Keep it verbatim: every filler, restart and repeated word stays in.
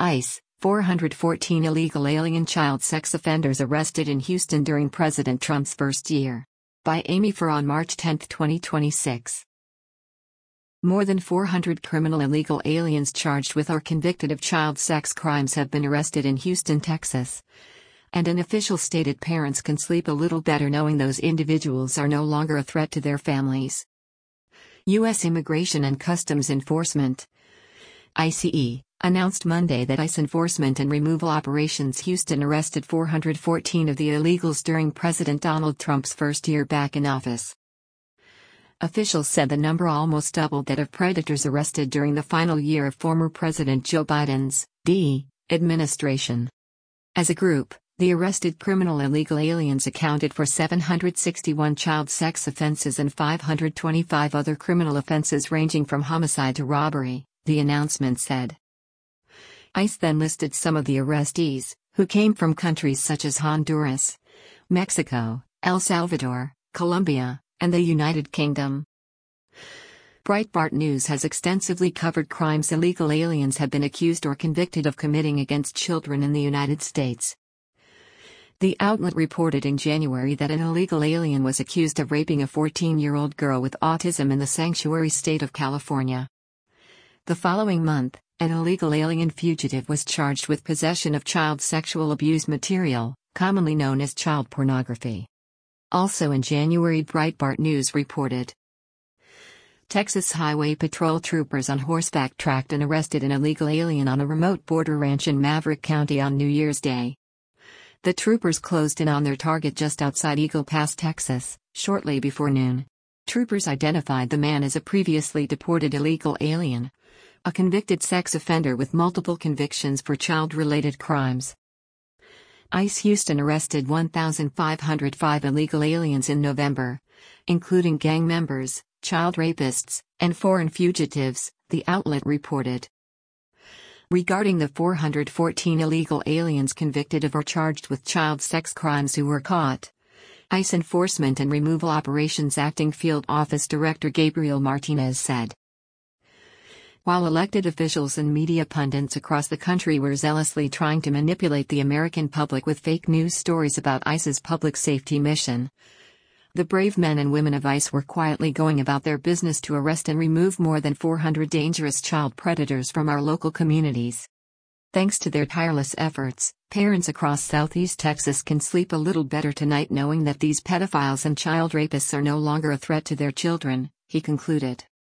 ICE, four hundred fourteen illegal alien child sex offenders arrested in Houston during President Trump's first year. By Amy Farr on March tenth, twenty twenty-six. More than four hundred criminal illegal aliens charged with or convicted of child sex crimes have been arrested in Houston, Texas. And an official stated parents can sleep a little better knowing those individuals are no longer a threat to their families. U S Immigration and Customs Enforcement (ICE) announced Monday that ICE Enforcement and Removal Operations Houston arrested four hundred fourteen of the illegals during President Donald Trump's first year back in office. Officials said the number almost doubled that of predators arrested during the final year of former President Joe Biden's D administration. As a group, the arrested criminal illegal aliens accounted for seven hundred sixty-one child sex offenses and five hundred twenty-five other criminal offenses ranging from homicide to robbery, the announcement said. ICE then listed some of the arrestees, who came from countries such as Honduras, Mexico, El Salvador, Colombia, and the United Kingdom. Breitbart News has extensively covered crimes illegal aliens have been accused or convicted of committing against children in the United States. The outlet reported in January that an illegal alien was accused of raping a fourteen-year-old girl with autism in the sanctuary state of California. The following month, an illegal alien fugitive was charged with possession of child sexual abuse material, commonly known as child pornography. Also in January, Breitbart News reported, Texas Highway Patrol troopers on horseback tracked and arrested an illegal alien on a remote border ranch in Maverick County on New Year's Day. The troopers closed in on their target just outside Eagle Pass, Texas, shortly before noon. Troopers identified the man as a previously deported illegal alien, a convicted sex offender with multiple convictions for child-related crimes. ICE Houston arrested one thousand five hundred five illegal aliens in November, including gang members, child rapists, and foreign fugitives, the outlet reported. Regarding the four hundred fourteen illegal aliens convicted of or charged with child sex crimes who were caught, ICE Enforcement and Removal Operations Acting Field Office Director Gabriel Martinez said, while elected officials and media pundits across the country were zealously trying to manipulate the American public with fake news stories about ICE's public safety mission, the brave men and women of ICE were quietly going about their business to arrest and remove more than four hundred dangerous child predators from our local communities. Thanks to their tireless efforts, parents across Southeast Texas can sleep a little better tonight knowing that these pedophiles and child rapists are no longer a threat to their children, he concluded.